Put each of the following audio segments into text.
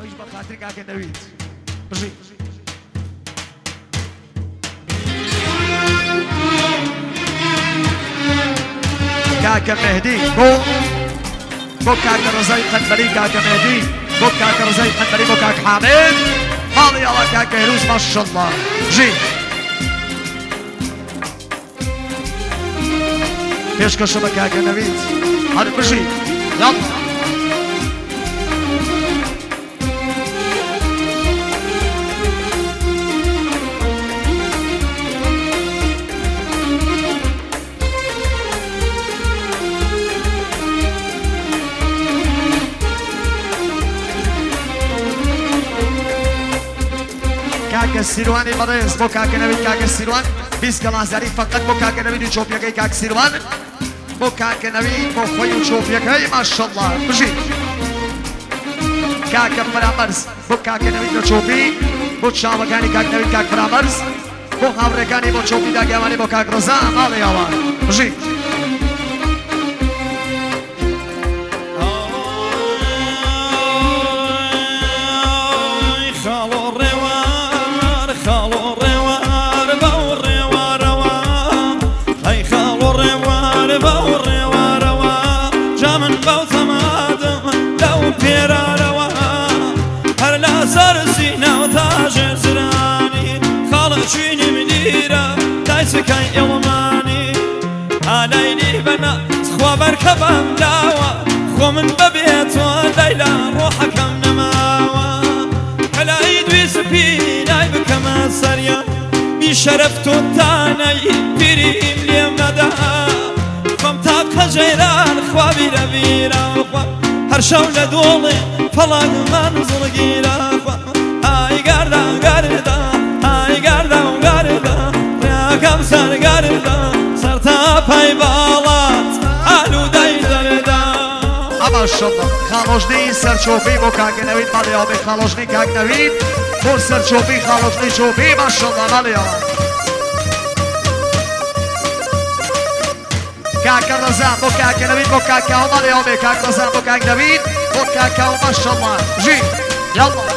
ايش بخاطرك هاك نويت بجي كاكا مهدي بو كاكا رزاي قنبري كاكا مهدي بو كاكا رزاي قنبري بو كاكا حامد هذا يلا كاكا هيروز ما شاء الله جي ايش كشبك كاكا نويت هذا بجي يلا كاكا السيرواني بريز بو كاكا نبي كاكا السيروان بيس كلاساري فقط بو كاكا نبي تشوفيا كي كاكا السيروان بو كاكا نبي بو خوي تشوفيا كي ما شاء الله بجي كاكا فرامرز بو كاكا نبي تشوفي بو تشاوا كاني كاكا نبي كاكا فرامرز بو هاوركاني بو تشوفي دا جواني بو كاكا رزا هذا يلا بجي شيني مديرة دايسكاي يلماني عليني بنا خوا بركبم داوا خو من ببيت ودايلا روحك نماوا على ايد ويسبي نايبك ما سريا بشرفت التاني بريم لي مدى فمتاب خجيران خوا بيرا بيرا هر شولة دولي فلان منظر قيرا هاي قردا قردا هاي قردا وقردا رياكم سر قردا سرتا باي بالات علو داي زردا ما شاء الله خالوجني سر شوفي بو كاك نويد مالي آبي خالوجني كاك نويد بو سر شوفي خالوجني شوفي ما شاء الله مالي آبي كاك الرزاق بو كاك نويد بو كاكاو مالي آبي كاك الرزاق بو كاك نويد بو كاكاو ما شاء الله جي يلا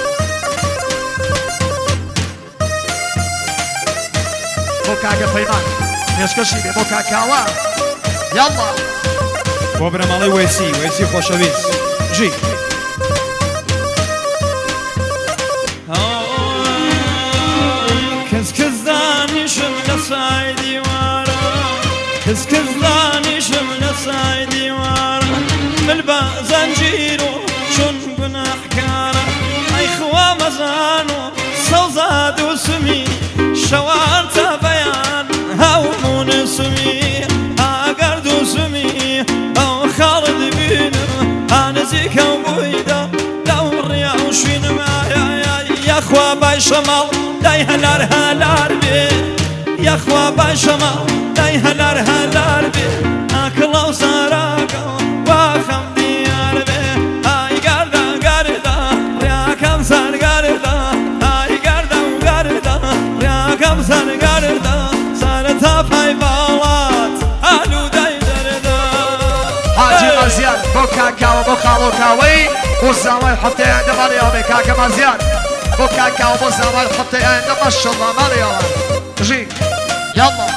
بو كاكا فيمان يشكشي بو كاكاوا يلا بوبرم علي ويسي خوشويس جي كز كزداني شمل سايدي وارا كز كزداني شمل سايدي وارا ملبا زنجيرو شن قناح كارا اي خوا مزانو صوزاد وسمي شوارتا بيان هاومون سمي اقرد وسمي او خالد بينم انا زيكا وبويدا دوريا وشين معايا يا اخوا باي شمال داي هلار هلار بي يا اخوا باي شمال داي هلار هلار بي اكلا وساراكا واخم ديار بي هاي قردا قردا رياكم سار قردا هاي قردا وقردا رياكم سار قردا سارتا باي بالات الو داي دردا حاجي مزيان بو كاكاو بو خالو كاوي وزاوي حطي عند مالي كاكا مزيان بو كاكاو بو زاوي حطي عند ما شاء الله مالي جي يلا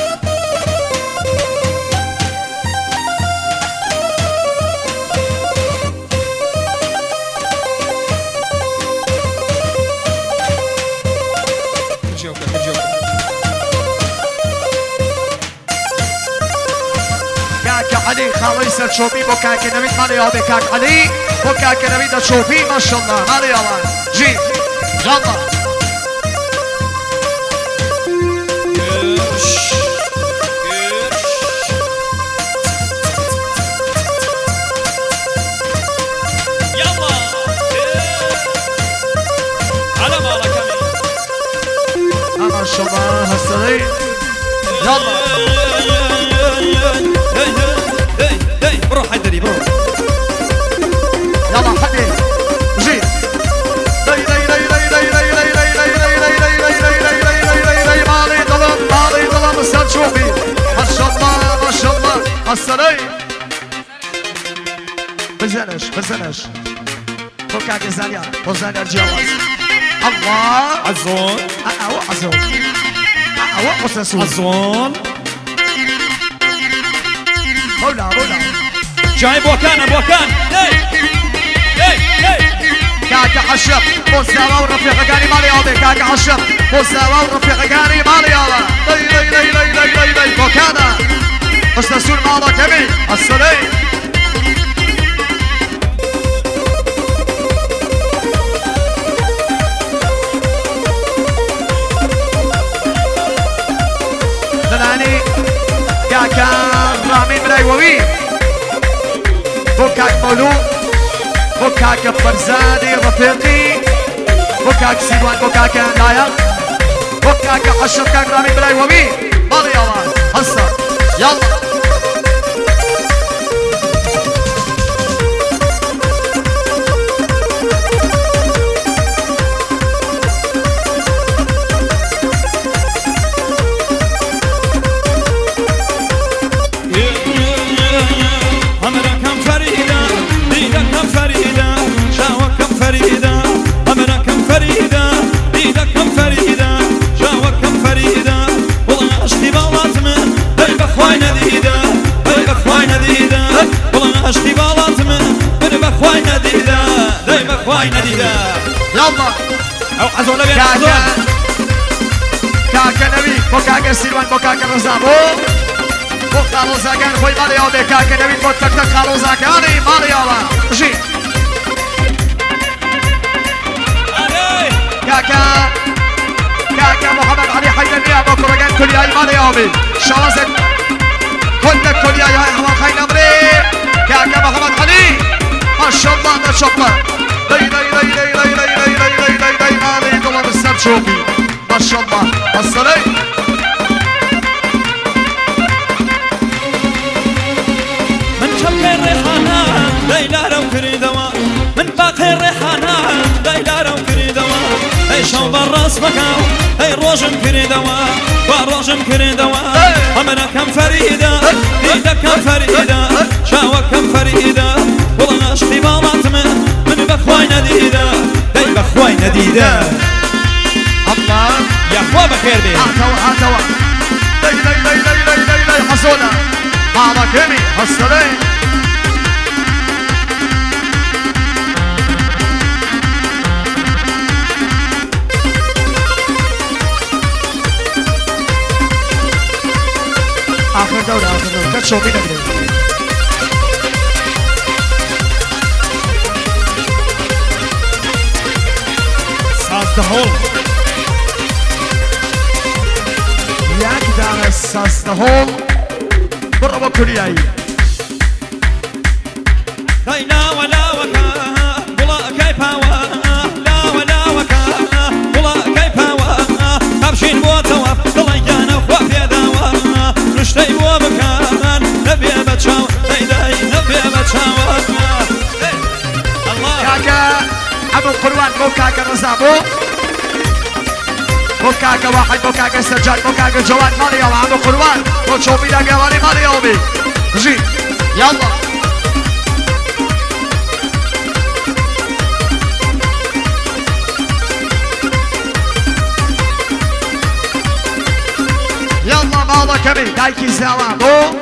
علي خالي سر شوفي بو كاكا نبيد مالي آبي كاك علي بو كاكا نبيد شوفي ما شاء الله مالي الله جي يلا يلا على بالك ما شاء الله هالسري يلا بروح حيدري بروح يلا حدي جي مالي ظلم سر شوفي ما شاء الله ما شاء الله السري بزنش بكاك زانيار وزانيار جواز الله عزون أو عزون أو مسلسل عزون هولا جاي بوكان هي كاكا حشب مستوى ورفيق قاني مالي أوبي كاكا حشب مستوى ورفيق قاني مالي أوبي لي بوكانا مسلسل مالا كمي السلي دلاني كاكا رامي ملايوي بوكاك مولو بوكاك برزادي رفيقي بوكاك سيدوان بوكاك نايا بوكاك حشب كاك رامي ملايوي مالي يلا هسا يلا يلا او عزون نبي كاكا نبي بوكاكا سيروان بوكاكا رزابو بوكالو زاكان خوي مالي اوبي كاكا نبي بوتك خالو زاكاني مالي اوبا جي كاكا محمد علي حيدر يا بوكرجان كل ياي مالي اوبي شوازك كلك كل ياي هاي حوال خاين امري كاكا محمد علي ما شاء الله ما شاء الله لي مالي دولار السب شوفي ما شاء الله الصلي من شبك الريحانة ليلى رو كريدوا من باقي الريحانة ليلى رو كريدوا اي شوب الراس مكاو اي روجم كريدوا وروجم كريدوا امنا كم فريدة ايدا كم فريدة شاوة كم فريدة والله اشتي بالات من بخواي نديدة داي بخواي نديدة الله يا اخوة بخير بيه هاتوا لي حصولة هذا كمي الصلي آخر دولة كتشوفي نقدر ساز دهول ياك دار الساس دهول بربو كلياي لا ولا وكا ولا كيف لا ولا وكا ولا كيف تمشين بوتوا طلعنا وفي دوا نشتي وبكان نبي بتشاو داي نبي بتشاو الله كاكا ابو قروان بوكاكا رزابو بوكاكا واحد بوكاكا سجاد بوكاكا جواد مالي يلا ابو قروان وتشوفي دا قواني مالي يومي جي يلا يلا مالا كمي دايكي زاوان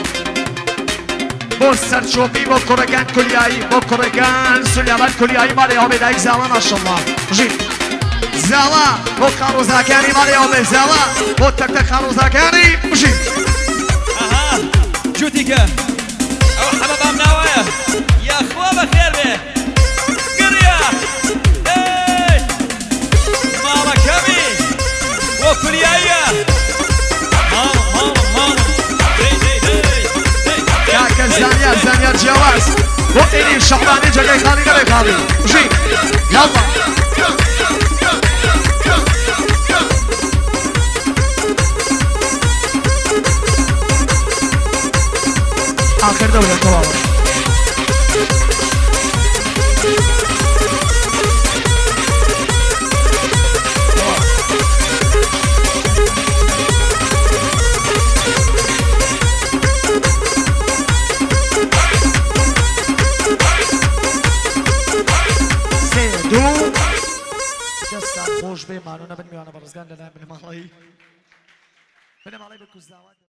بو سرچوبی بو کرگان کلیایی بو کرگان سلیمان کلیایی مالی آبی دایک زالا ماشالله جی زالا بو خاروزاکانی مالی آبی زالا بو تک تک خاروزاکانی جی اها جوتيكا او حباب ناوية يا اخوة بخير بيه قرية ايه مالا كمي وكليايا ماما كاكا زانيار جواز وإني شعباني جاي خالي نبي خالي جي يلا آخر دولة طوال دەستان خۆش بێ مانۆ نەبن میوانە بەڕزگان لەلایەن بنەماڵی بکوزداوات